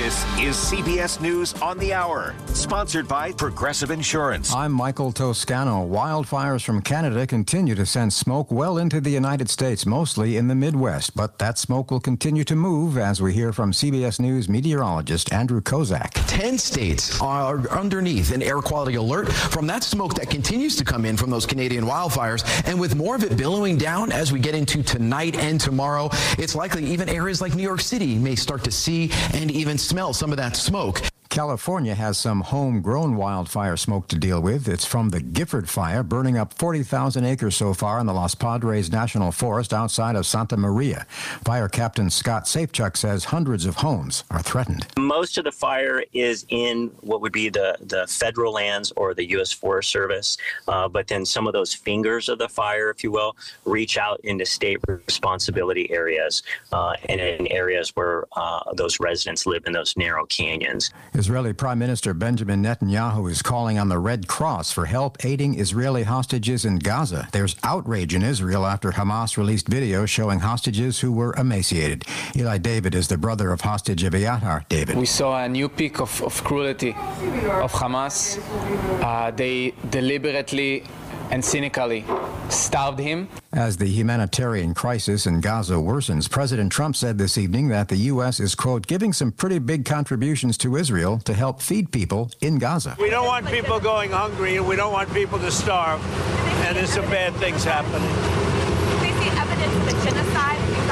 This is CBS News on the Hour, sponsored by Progressive Insurance. I'm Michael Toscano. Wildfires from Canada continue to send smoke well into the United States, mostly in the Midwest. But that smoke will continue to move, as we hear from CBS News meteorologist Andrew Kozak. 10 states are underneath an air quality alert from that smoke that continues to come in from those Canadian wildfires. And with more of it billowing down as we get into tonight and tomorrow, it's likely even areas like New York City may start to see and even smell some of that smoke. California has some homegrown wildfire smoke to deal with. It's from the Gifford Fire, burning up 40,000 acres so far in the Los Padres National Forest outside of Santa Maria. Fire Captain Scott Safechuck says hundreds of homes are threatened. Most of the fire is in what would be the federal lands or the U.S. Forest Service, but then some of those fingers of the fire, if you will, reach out into state responsibility areas and in areas where those residents live in those narrow canyons. Israeli Prime Minister Benjamin Netanyahu is calling on the Red Cross for help aiding Israeli hostages in Gaza. There's outrage in Israel after Hamas released videos showing hostages who were emaciated. Eli David is the brother of hostage Aviatar David. We saw a new peak of cruelty of Hamas. They deliberately and cynically starved him. As the humanitarian crisis in Gaza worsens, President Trump said this evening that the U.S. is, quote, giving some pretty big contributions to Israel to help feed people in Gaza. We don't want people going hungry, and we don't want people to starve, and there's some bad things happening. Do we see evidence of genocide in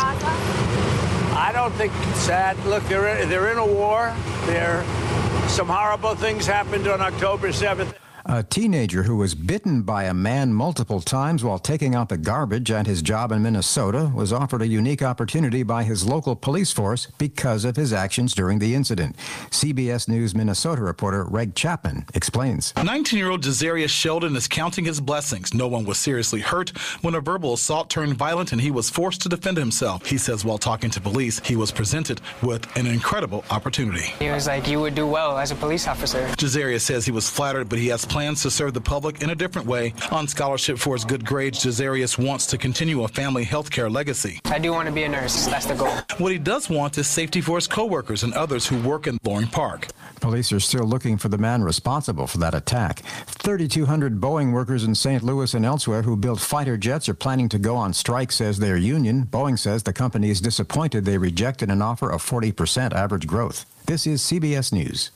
Gaza? I don't think it's that. Look, they're in a war. Some horrible things happened on October 7th. A teenager who was bitten by a man multiple times while taking out the garbage at his job in Minnesota was offered a unique opportunity by his local police force because of his actions during the incident. CBS News Minnesota reporter Reg Chapman explains. 19-year-old Jazarius Sheldon is counting his blessings. No one was seriously hurt when a verbal assault turned violent and he was forced to defend himself. He says while talking to police, he was presented with an incredible opportunity. He was like, you would do well as a police officer. Jazarius says he was flattered, but he has plans to serve the public in a different way. On scholarship for his good grades, Jazarius wants to continue a family health care legacy. I do want to be a nurse. That's the goal. What he does want is safety for his coworkers and others who work in Loring Park. Police are still looking for the man responsible for that attack. 3,200 Boeing workers in St. Louis and elsewhere who build fighter jets are planning to go on strike, says their union. Boeing says the company is disappointed they rejected an offer of 40% average growth. This is CBS News.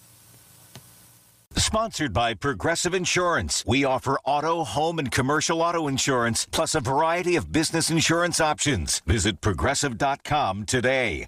Sponsored by Progressive Insurance. We offer auto, home, and commercial auto insurance, plus a variety of business insurance options. Visit Progressive.com today.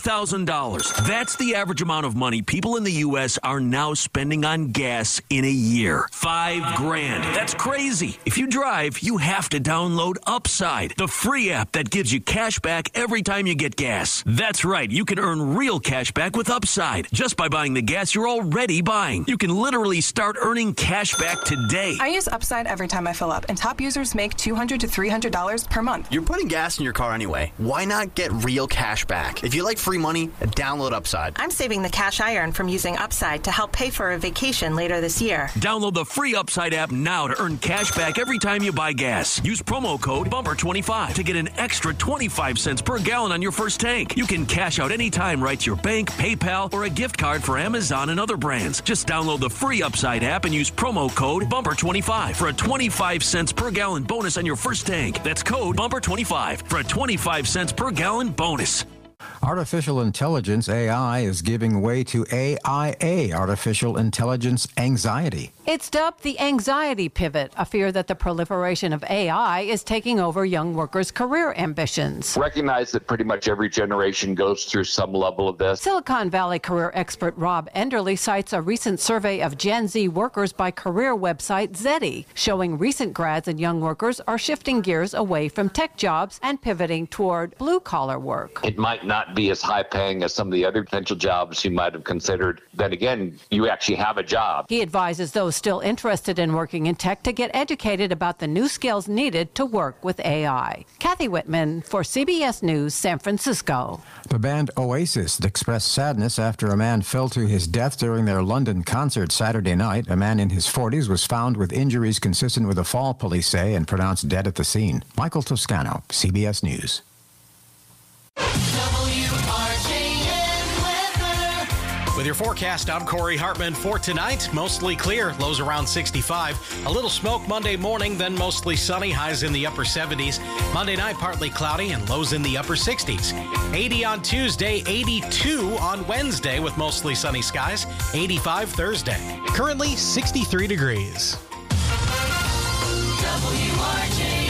$5,000. That's the average amount of money people in the U.S. are now spending on gas in a year. $5,000. That's crazy. If you drive, you have to download Upside, the free app that gives you cash back every time you get gas. That's right. You can earn real cash back with Upside just by buying the gas you're already buying. You can literally start earning cash back today. I use Upside every time I fill up, and top users make $200 to $300 per month. You're putting gas in your car anyway. Why not get real cash back? If you like free money, download Upside. I'm saving the cash I earn from using Upside to help pay for a vacation later this year. Download the free Upside app now to earn cash back every time you buy gas. Use promo code BUMPER25 to get an extra 25 cents per gallon on your first tank. You can cash out anytime right to your bank, PayPal, or a gift card for Amazon and other brands. Just download the free Upside app and use promo code BUMPER25 for a 25 cents per gallon bonus on your first tank. That's code BUMPER25 for a 25 cents per gallon bonus. Artificial intelligence, AI, is giving way to AIA, artificial intelligence anxiety. It's dubbed the anxiety pivot, a fear that the proliferation of AI is taking over young workers' career ambitions. Recognize that pretty much every generation goes through some level of this. Silicon Valley career expert Rob Enderle cites a recent survey of Gen Z workers by career website Zeddy, showing recent grads and young workers are shifting gears away from tech jobs and pivoting toward blue-collar work. It might not be as high paying as some of the other potential jobs you might have considered. Then again, you actually have a job. He advises those still interested in working in tech to get educated about the new skills needed to work with AI. Kathy Whitman for CBS News, San Francisco. The band Oasis expressed sadness after a man fell to his death during their London concert Saturday night. A man in his 40s was found with injuries consistent with a fall, police say, and pronounced dead at the scene. Michael Toscano, CBS News. With your forecast, I'm Corey Hartman. For tonight, mostly clear, lows around 65. A little smoke Monday morning, then mostly sunny, highs in the upper 70s. Monday night, partly cloudy and lows in the upper 60s. 80 on Tuesday, 82 on Wednesday with mostly sunny skies, 85 Thursday. Currently 63 degrees. WRJN.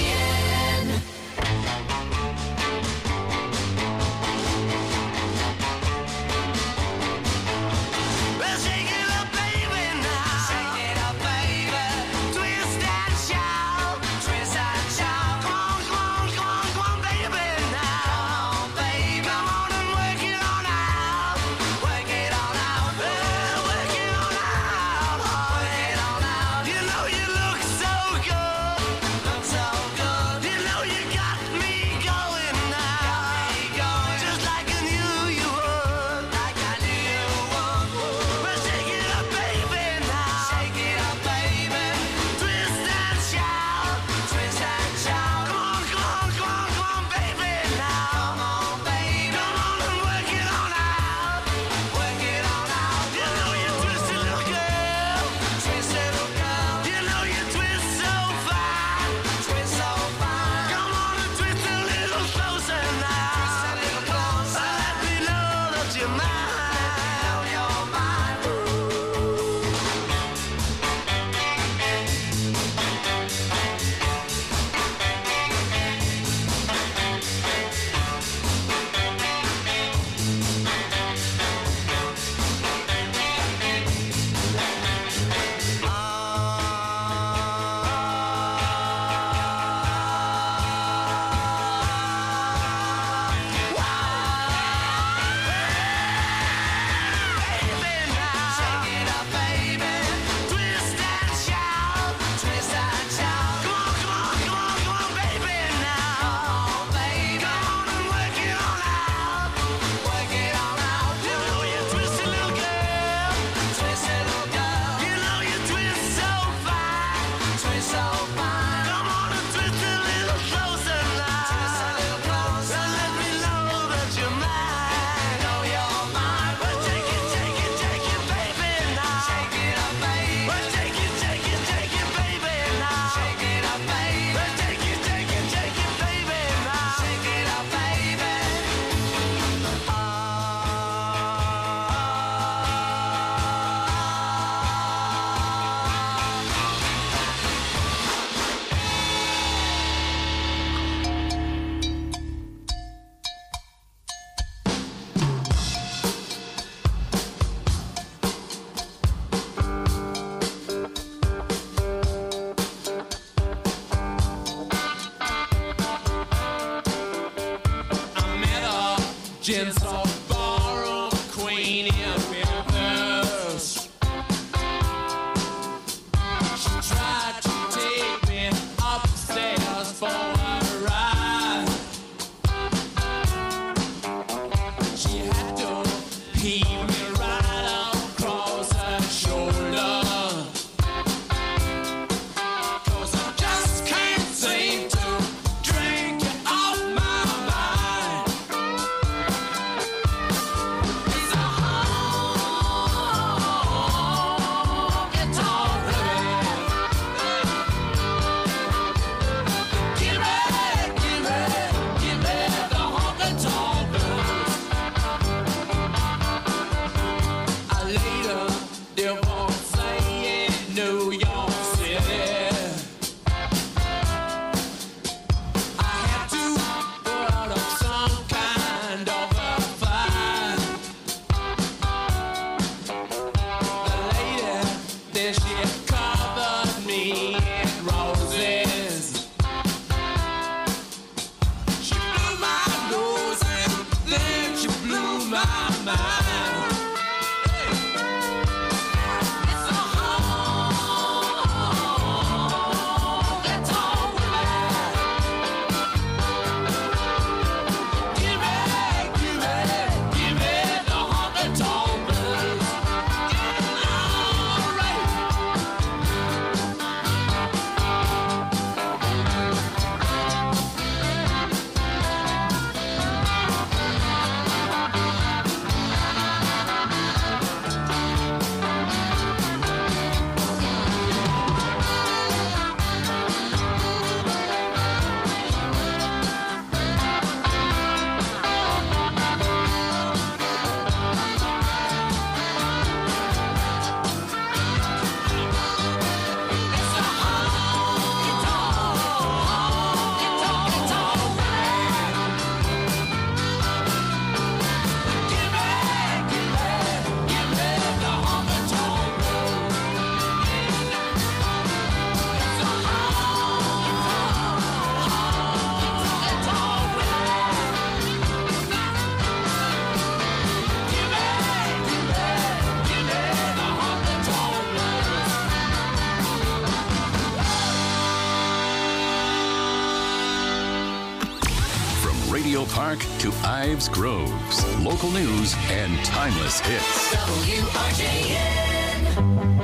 Park to Ives Groves. Local news and timeless hits. WRJN.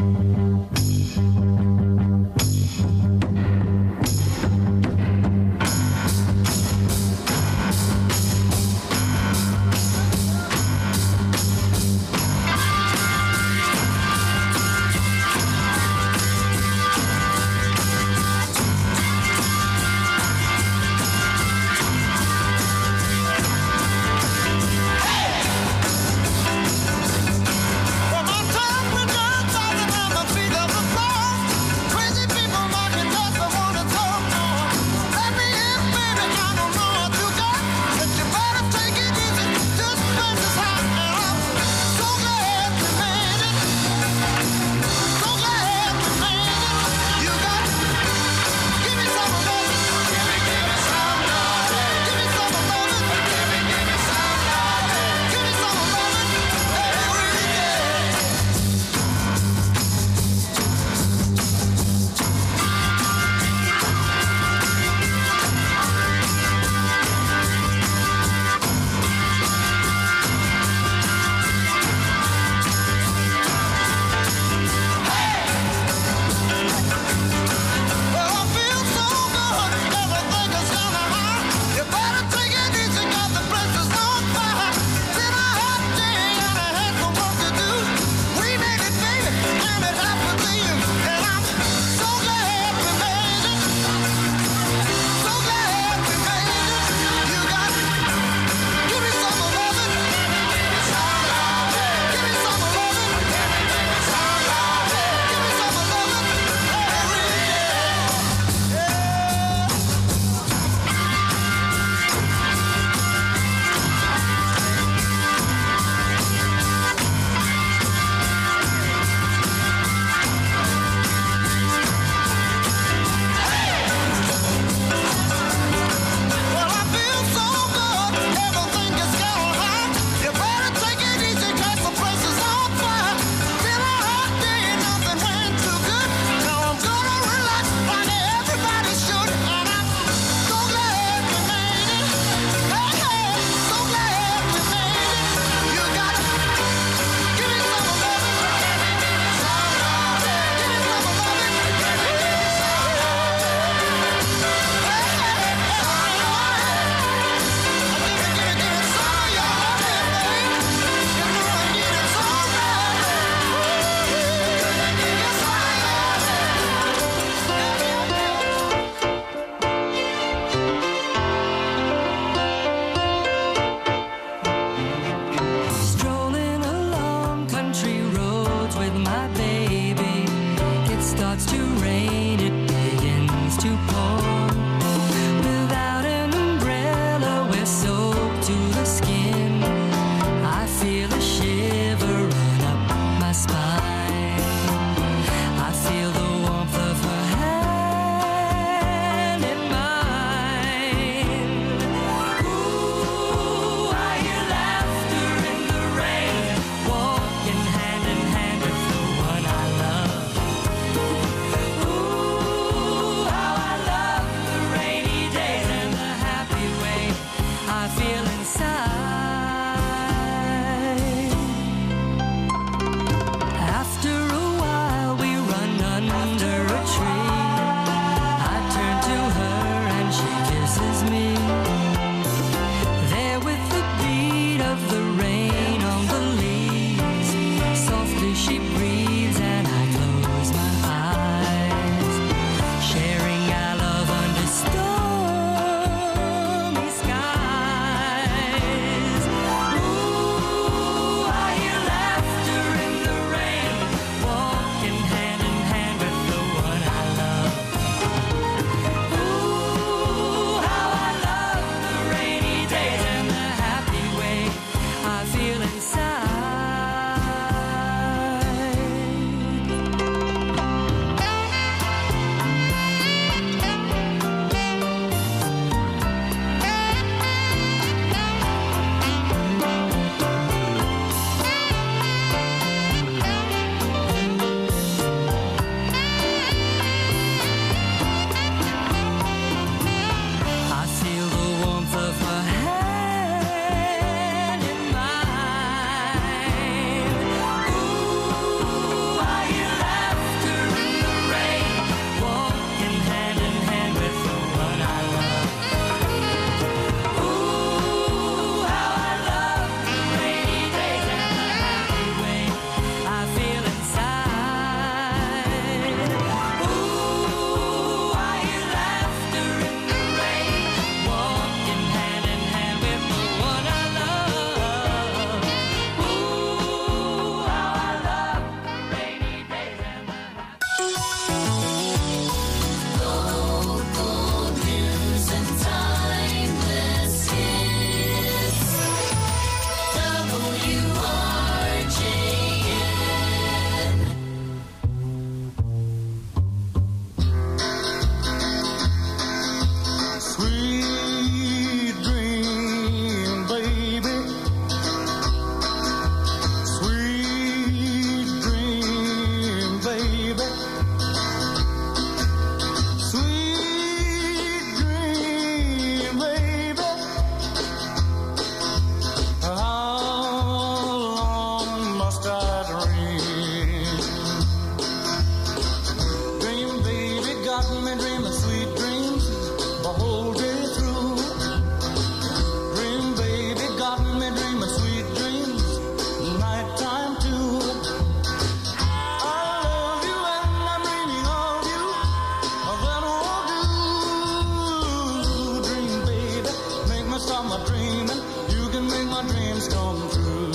can make my dreams come true.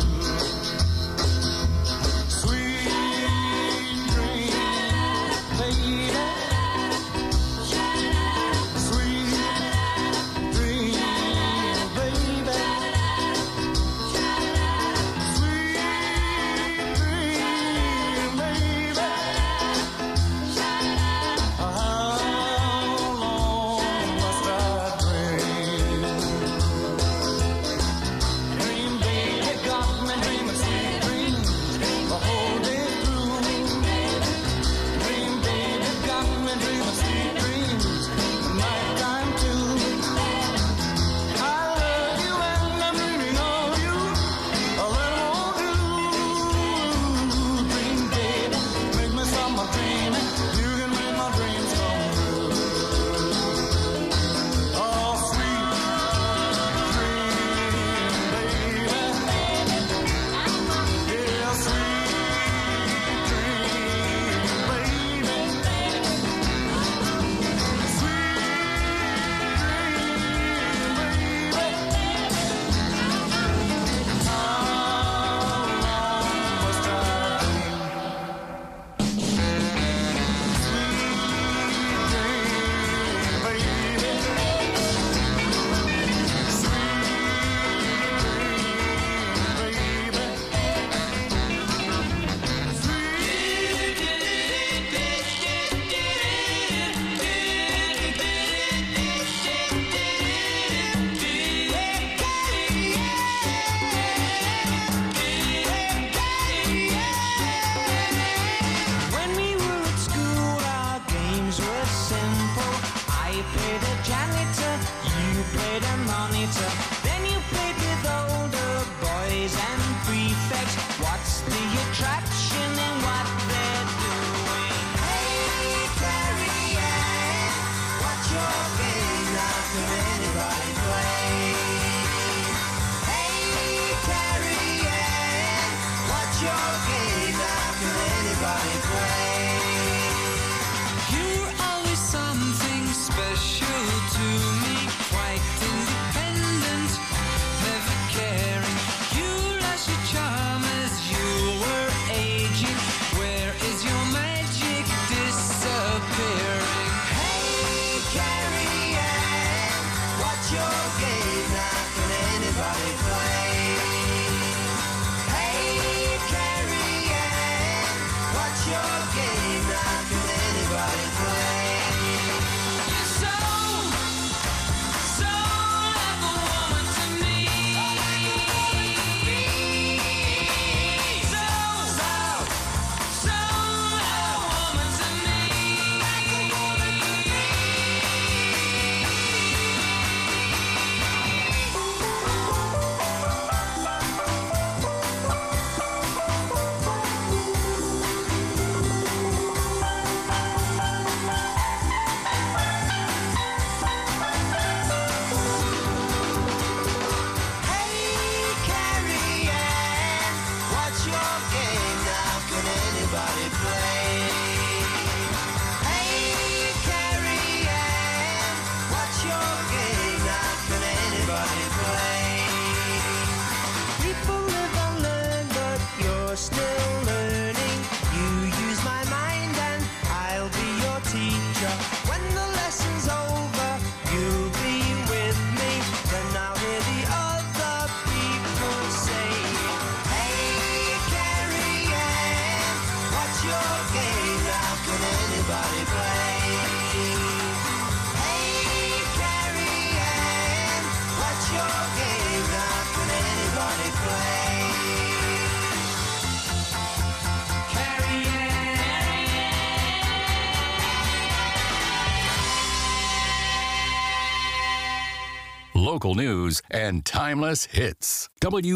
Local news and timeless hits.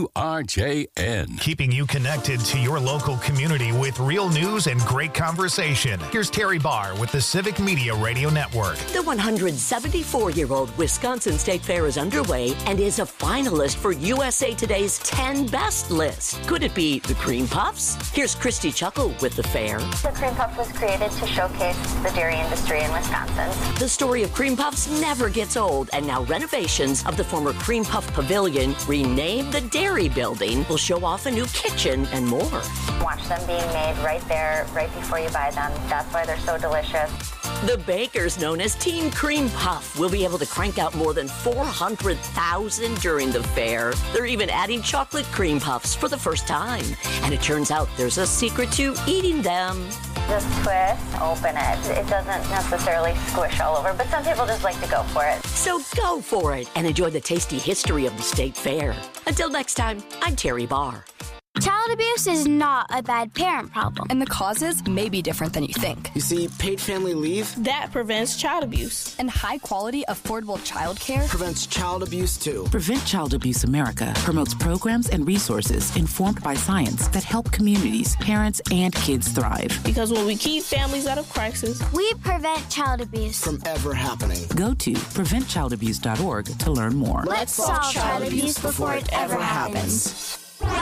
WRJN. Keeping you connected to your local community with real news and great conversation. Here's Terry Barr with the Civic Media Radio Network. The 174-year-old Wisconsin State Fair is underway and is a finalist for USA Today's 10 Best list. Could it be the Cream Puffs? Here's Christy Chuckle with the fair. The Cream Puff was created to showcase the dairy industry in Wisconsin. The story of Cream Puffs never gets old, and now renovations of of the former Cream Puff Pavilion, renamed the Dairy Building, will show off a new kitchen and more. Watch them being made right there, right before you buy them. That's why they're so delicious. The bakers known as Team Cream Puff will be able to crank out more than 400,000 during the fair. They're even adding chocolate cream puffs for the first time. And it turns out there's a secret to eating them. Just twist, open it. It doesn't necessarily squish all over, but some people just like to go for it. So go for it and enjoy the tasty history of the State Fair. Until next time, I'm Terry Barr. Child abuse is not a bad parent problem. And the causes may be different than you think. You see, paid family leave, that prevents child abuse. And high-quality, affordable child care prevents child abuse, too. Prevent Child Abuse America promotes programs and resources informed by science that help communities, parents, and kids thrive. Because when we keep families out of crisis, we prevent child abuse from ever happening. Go to preventchildabuse.org to learn more. Let's solve child abuse before it ever happens.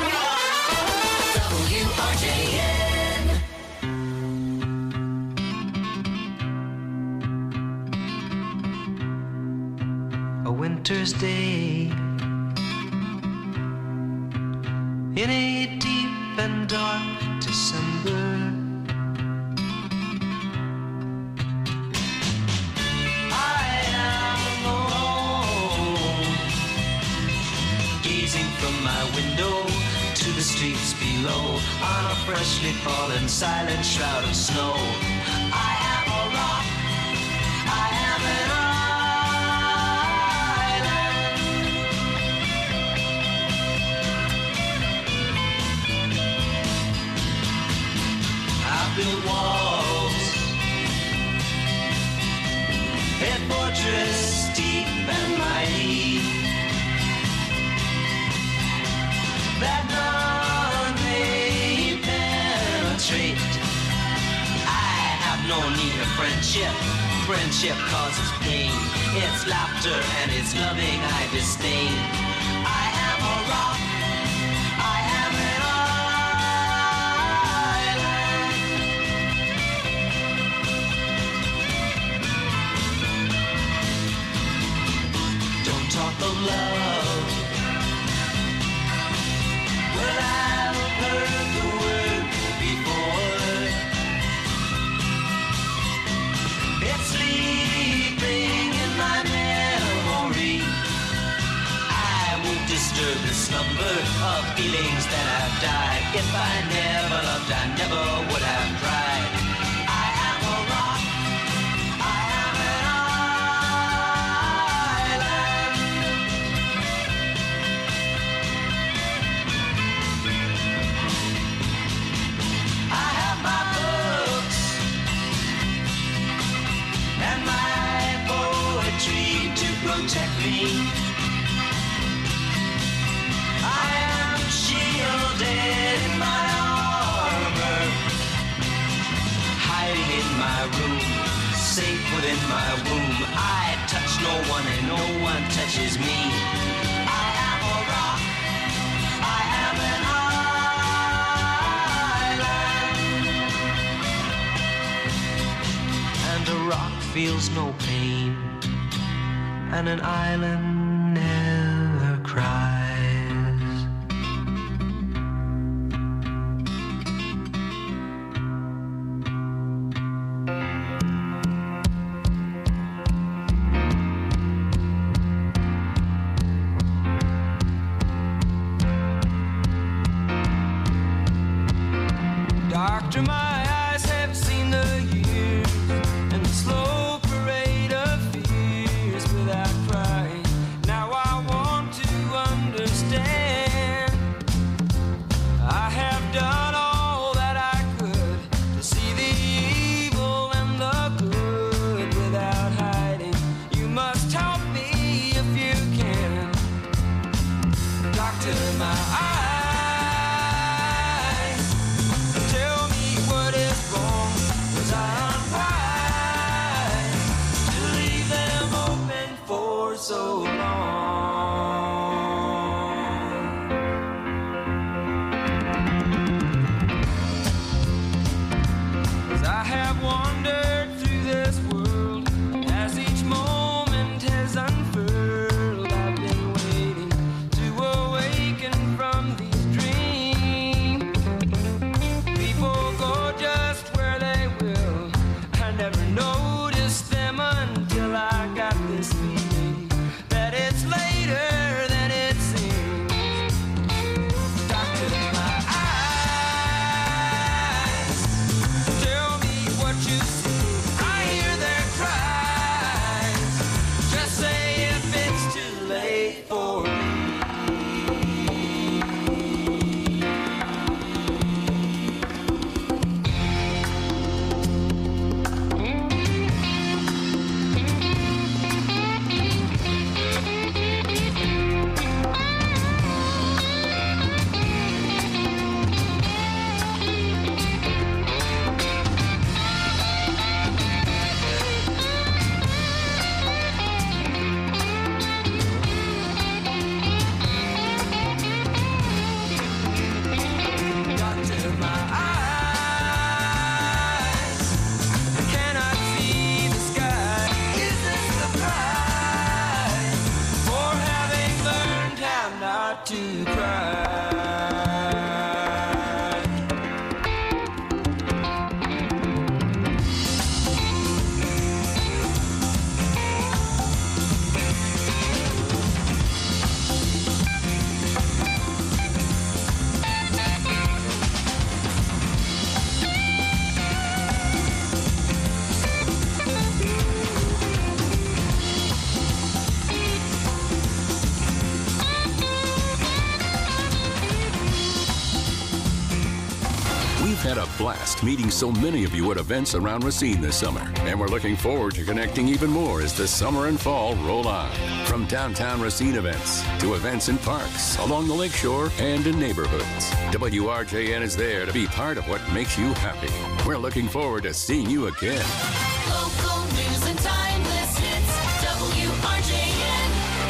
WRJN. A winter's day in a deep and dark December, I am alone, gazing from my window to the streets below, on a freshly fallen silent shroud of snow. I am a rock, I am an island. I built walls, a fortress deep and mighty, that none may penetrate. I have no need of friendship. Friendship causes pain. It's laughter and it's loving I disdain. I am a rock. I am an island. Don't talk of love. Well, I've heard the word before. It's sleeping in my memory. I won't disturb the slumber of feelings that have died. If I never loved, I never would have tried. I am a rock. I am an island. I have my books and my poetry to protect me. I am shielded in my armor, hiding in my room, safe within my womb. I touch no one and no one touches me. I am a rock. I am an island. And a rock feels no pain, and an island never cries. Doctor, my eyes have seen the years and the slow parade of fears without crying. Now I want to understand. I have done all that I could to see the evil and the good without hiding. You must help me if you can. Doctor, my eyes. Tell me what is wrong, 'cause I'm right to leave them open for so long. 'Cause I have wandered through this world as each moment has unfurled. I've been start to cry. We've had a blast meeting so many of you at events around Racine this summer, and we're looking forward to connecting even more as the summer and fall roll on. From downtown Racine events to events in parks, along the lakeshore, and in neighborhoods, WRJN is there to be part of what makes you happy. We're looking forward to seeing you again. Local news and timeless hits. WRJN.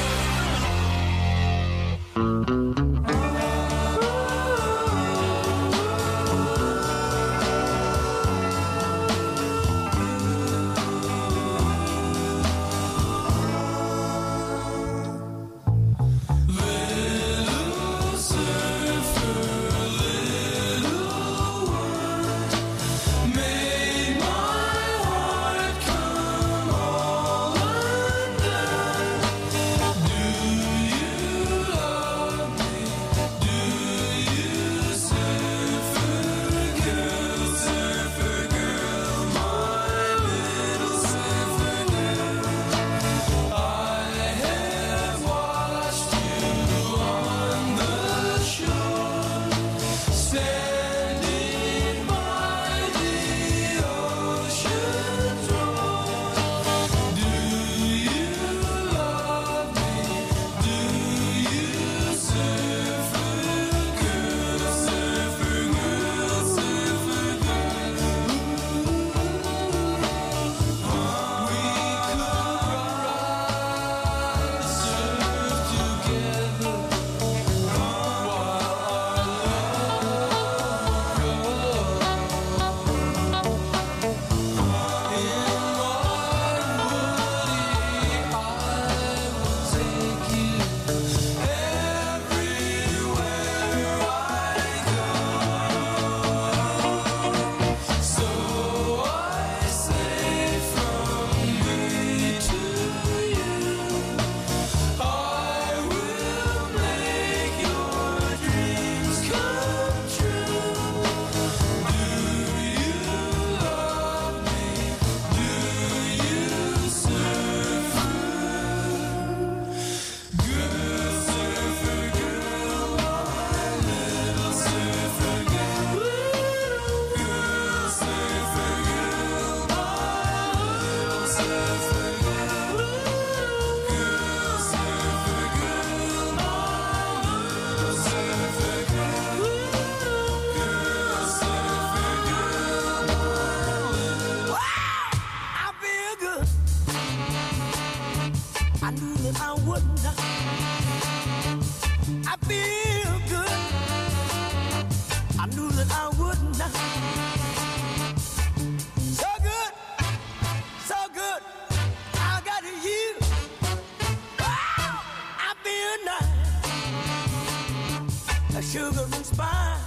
Sugar and spice.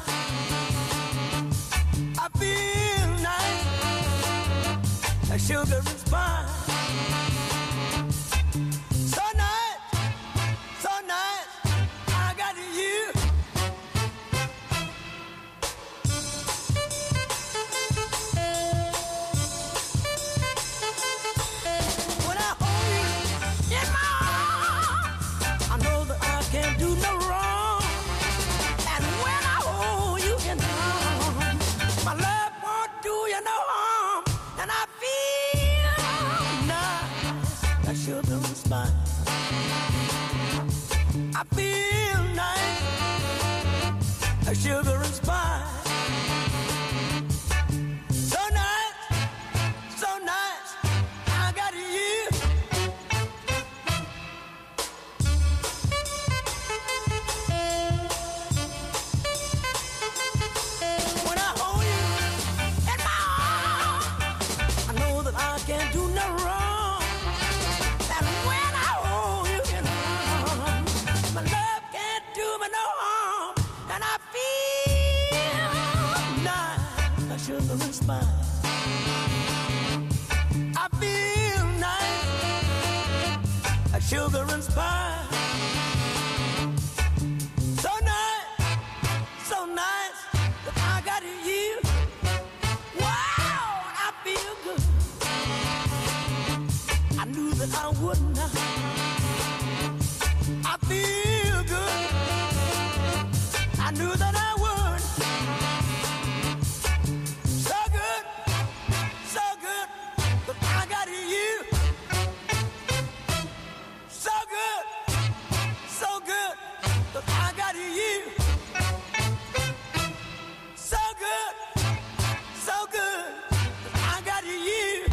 I feel nice, like sugar and spice. So nice, I got you. When I hold you in my arms, I know that I can't do no wrong. My love won't do you no harm, and I feel nice, like sugar and spice. I feel nice, like sugar and spice. So nice, I got you. When I hold you in my arms, I know that I can't do no wrong. And when I hold you in my arms, my love can't do me me no harm, and I feel nice, a sugar and spice. I feel nice, a sugar and spice. So nice that I got you. Wow, I feel good. I knew that I would not. I feel good. I knew that I would. So good, but I got you. So good, but I got you. So good, but I got you.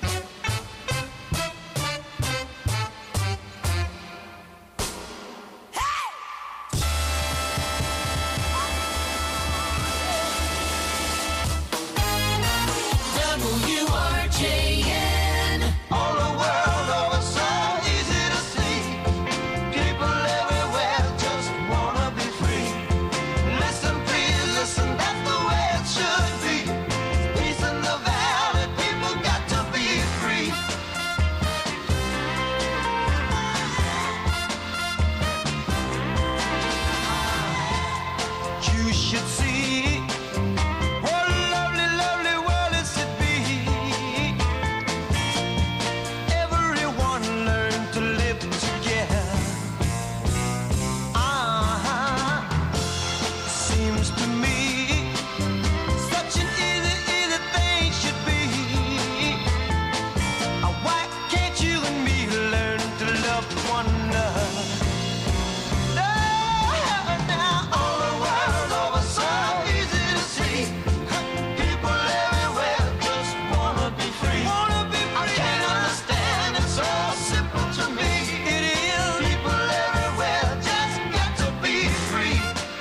WRJN. All the world over, so easy to see. People everywhere just wanna be free. Listen, please, listen, that's the way it should be. Peace in the valley, people got to be free. You should see what a lovely, lovely world is to be. Everyone learn to live together. Seems to me such an easy, easy thing should be. Why can't you and me learn to love one another? Now all the world over, so easy to see. People everywhere just wanna be free. I can't understand, it's so simple to me. It is. People everywhere just got to be free.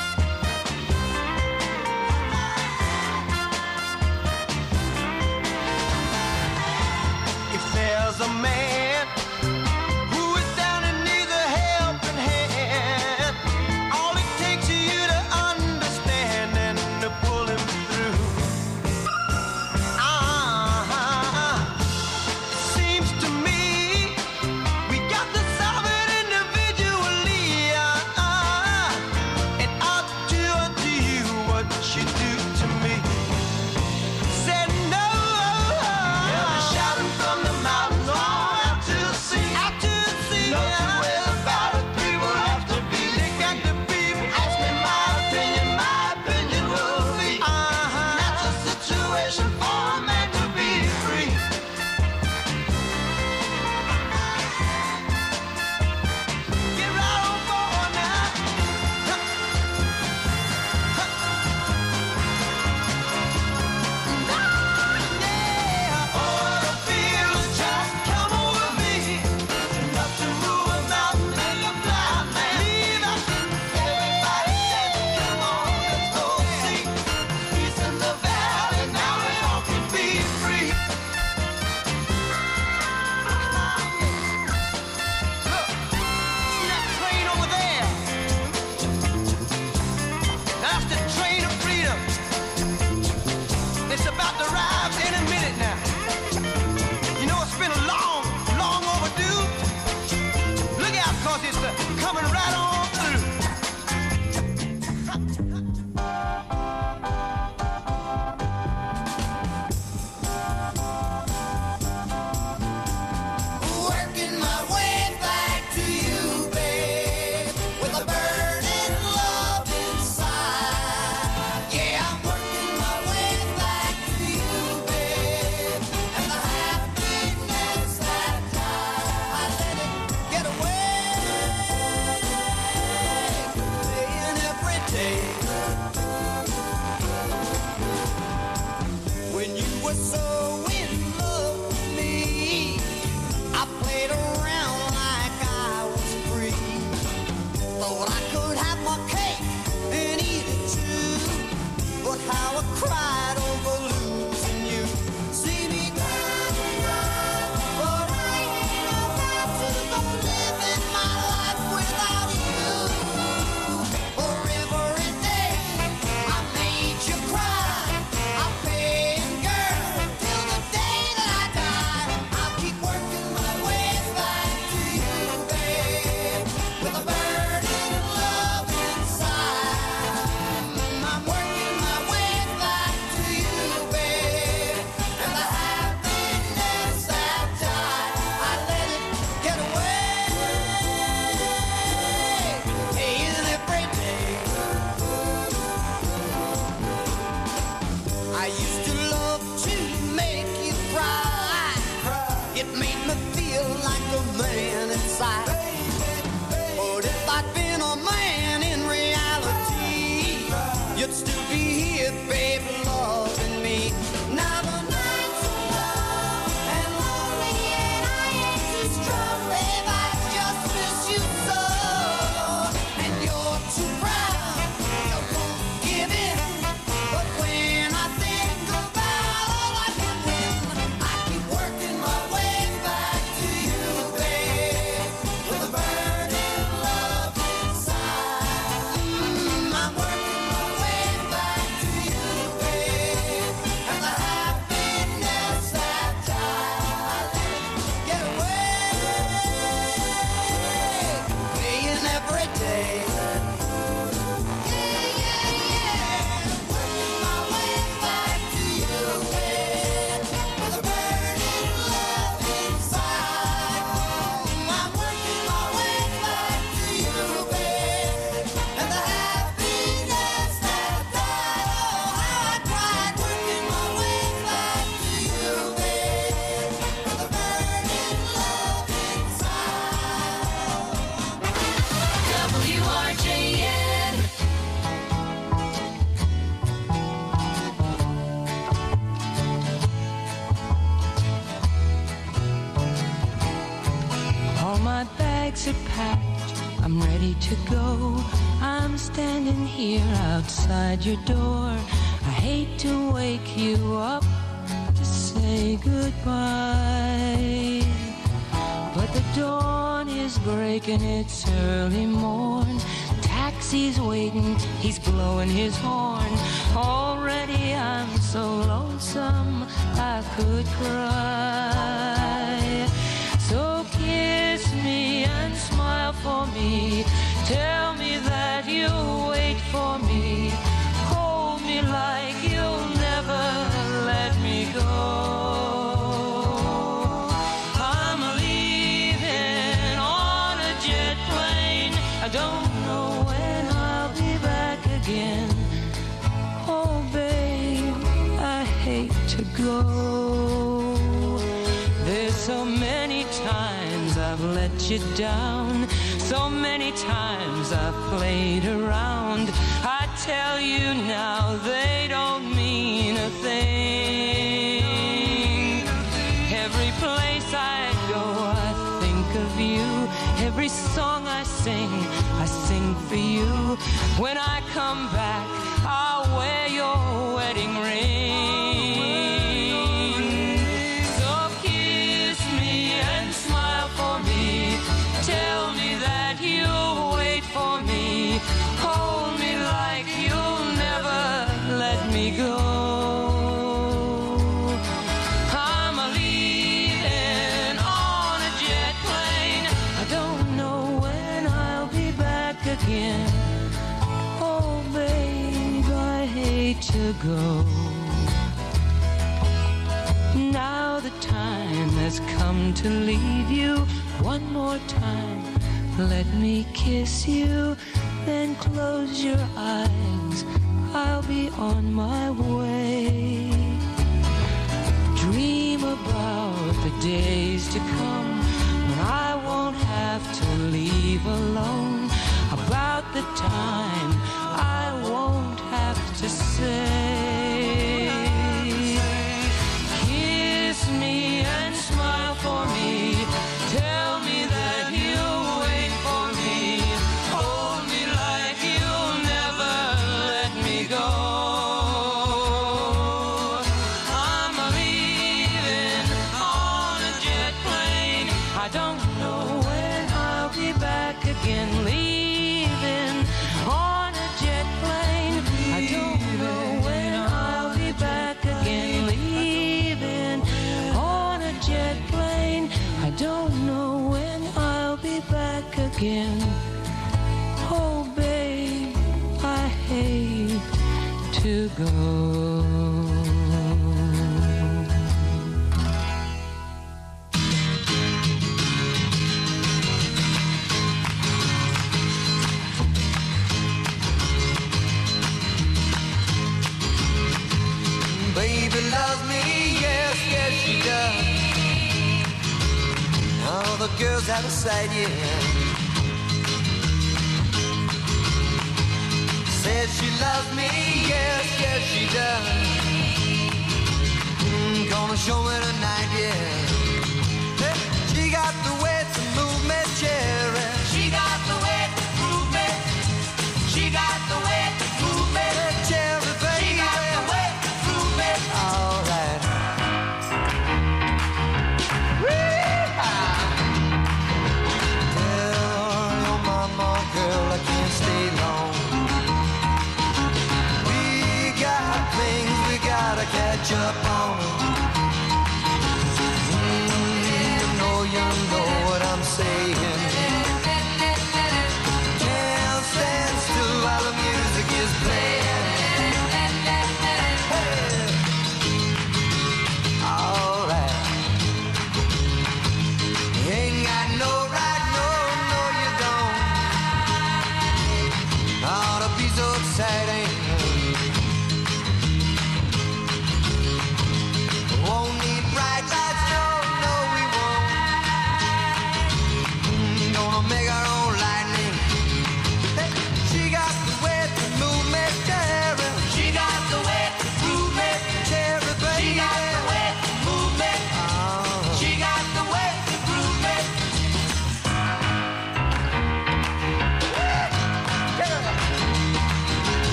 If there's a man who is down and needs a helping hand, all it takes is you to understand and to pull him through. Seems to me we got to solve it individually. It ought to undo you what you do to me. Said no. They'll be shouting from the mountains all out to the sea. No two ways about it, people have to be. They got to be. Ask me my opinion will be. That's a situation for a man to be free. Get right on board now. Oh, the feeling just come over me. Enough to move a mountain, make a blind man. Everybody said, come on, let's go see. Peace in the valley, now we all can be free. Look, see that train over there? That's the train of freedom. It's about to arrive any minute now. You know it's been a long, long overdue. Look out, 'cause it's coming right on through. Working my way back to you, babe, with a burning love inside. hate to go. I'm standing here outside your door. I hate to wake you up to say goodbye. But the dawn is breaking, it's early morn. Taxi's waiting, he's blowing his horn. Already I'm so lonesome I could cry. So kiss me and smile for me. Tell me that you'll wait for me. Hold me like you'll never let me go. I'm leaving on a jet plane. I don't know when I'll be back again. Oh, babe, I hate to go. There's so many times I've let you down. So many times I've played around. I tell you now they don't mean a thing. Every place I go I think of you. Every song I sing for you. When I come back I'll wear your wedding ring. So kiss me and smile for me. Tell me that you'll wait for me. Hold me like you'll never let me go. I'm leaving on a jet plane. I don't know when I'll be back again. Oh, babe, I hate to go. Now the time has come to leave you. One more time, let me kiss you, then close your eyes, I'll be on my way. Dream about the days to come when I won't have to leave alone. About the time I won't have to say. Kiss me and smile for me. Tell me that you'll wait for me. Hold me like you'll never let me go. I'm leaving on a jet plane. I don't know when I'll be back again. Leaving on a jet plane. I don't know when I'll be back again. Leaving on a jet plane. I don't know when I'll be back again. Oh, babe, I hate to go. Baby loves me, yes, yes she does. All the girls out of sight, yeah. Says she loves me, yes, yes she does. Gonna show me tonight, yeah. Hey, she got the way to move me, cherry. She got the way to move me. She got the way to move me, cherry, baby. She got the way to move me. All right. Girl, I can't stay long. We got things we gotta catch up on. You know what I'm saying. Can't stand still while the music is playing. Hey. All right. You ain't got no right, no, you don't. Ought to be so exciting.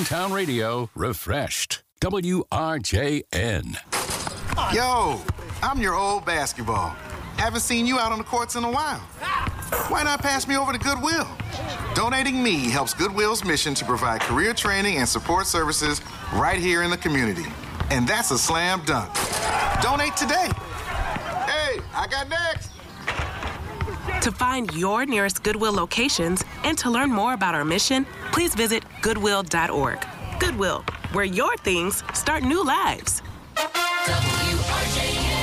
Downtown Radio refreshed. WRJN. Yo, I'm your old basketball. Haven't seen you out on the courts in a while. Why not pass me over to Goodwill? Donating me helps Goodwill's mission to provide career training and support services right here in the community. And that's a slam dunk. Donate today. Hey, I got next. To find your nearest Goodwill locations and to learn more about our mission, please visit goodwill.org. Goodwill, where your things start new lives. WRJN.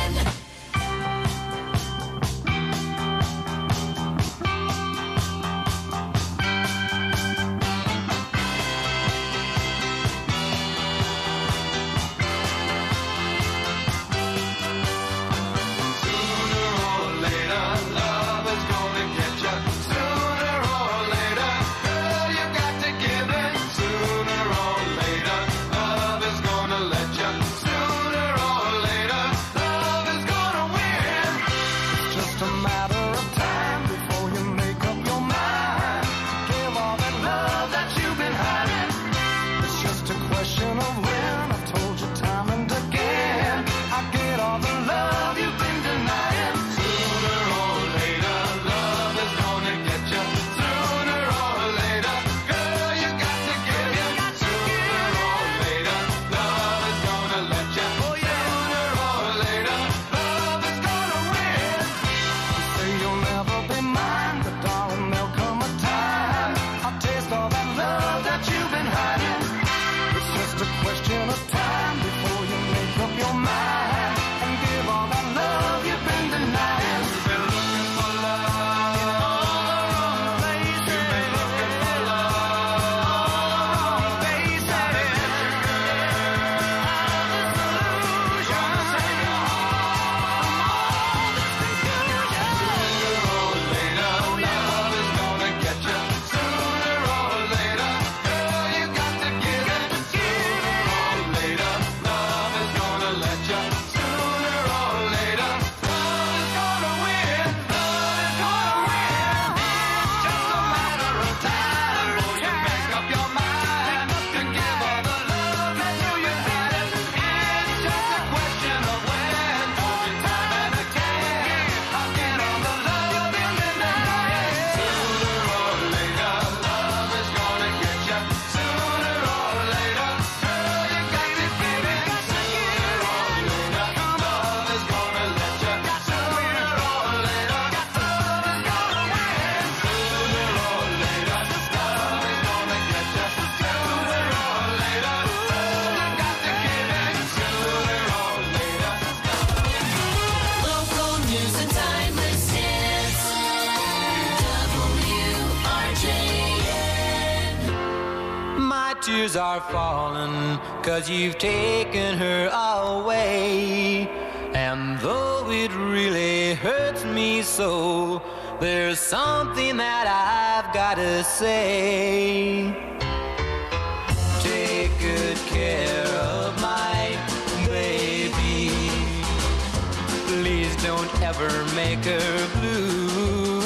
Tears are falling 'cause you've taken her away. And though it really hurts me so, there's something that I've gotta say. Take good care of my baby. Please don't ever make her blue.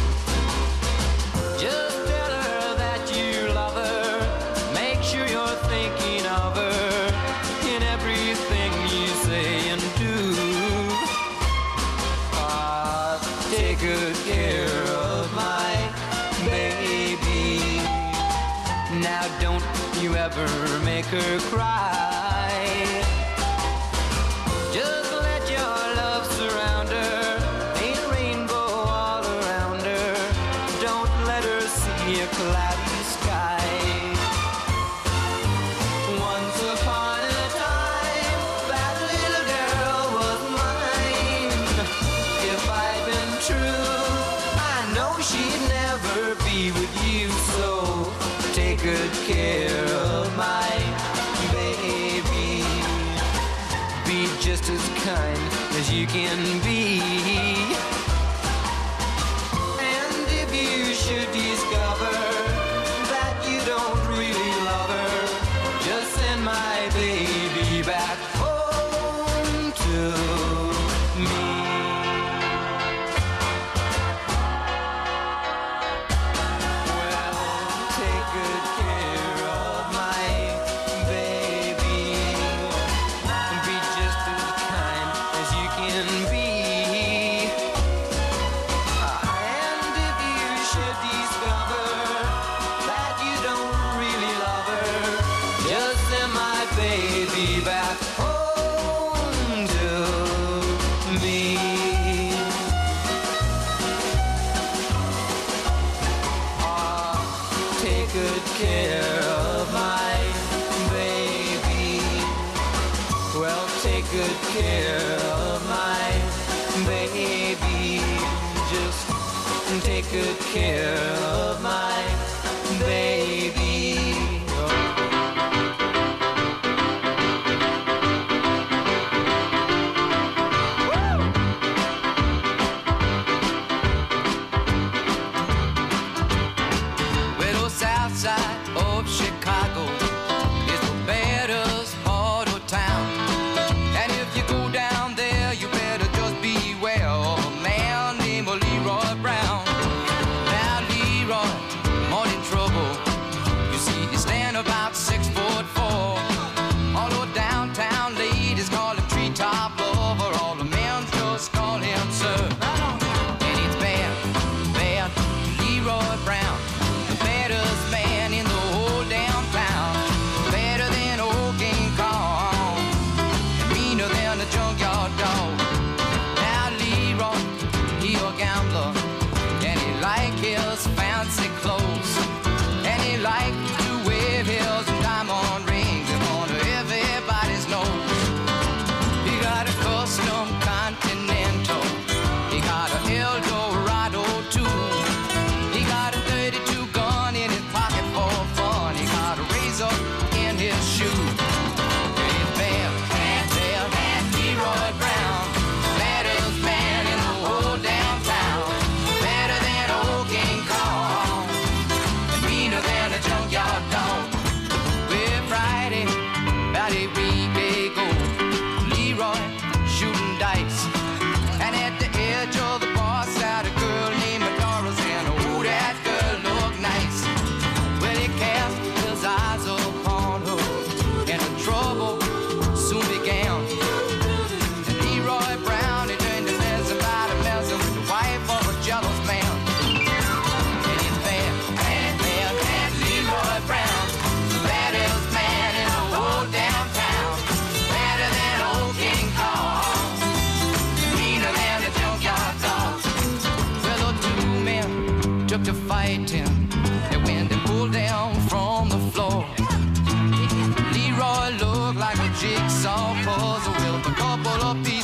Just tell her that you love her. Make sure you're thinking of her in everything you say and do. Take good care of my baby. Now don't you ever make her cry. Just let your love surround her. Paint a rainbow all around her. Don't let her see a cloudy sky. Once upon a time, that little girl was mine. If I'd been true, I know she'd never be with you. So take good care of my baby. Be just as kind as you can be. And if you should discover that you don't really love her, just send my baby back home to me. Well, take good care of my be back home to me. Take good care of my baby. Well, take good care of my baby. Just take good care of my baby. Well, south side of Chicago is the baddest part of town. And if you go down there, you better just beware of a man named Leroy Brown. Now Leroy, more in trouble. You see, he stand about 6'4". Although downtown ladies call him treetop lover, all the men just call him sir. And it's bad, bad Leroy Brown, the baddest man in the whole damn town. Better than old King Kong, and meaner than a junkyard dog. Now Leroy, he a gambler, and he like his fancy clothes, and he like to wear his diamond rings in front of everybody's nose. He got a custom Continental, he got a Eldorado too. He got a 32 gun in his pocket for fun. He got a razor in his shoe. He's bad, bad, bad, bad Leroy Brown, baddest man in the whole damn town. Better than old King Kong, and meaner than a junkyard dog. Well, Friday, about a week ago, Leroy shooting dice, and at the edge of the bar sat a girl named Doris, and oh, that girl looked nice. Well, he cast his eyes upon her, and the trouble soon began. And Leroy Brown, he turned to messing about a messing with the wife of a jealous man. And he's bad, bad, bad, bad Leroy Brown, the baddest man in the whole damn town. Better than old King Kong, meaner than a junkyard dog. Well, the two men took to fighting, and when they pulled down from the floor, Leroy looked like a jigsaw puzzle with a couple of pieces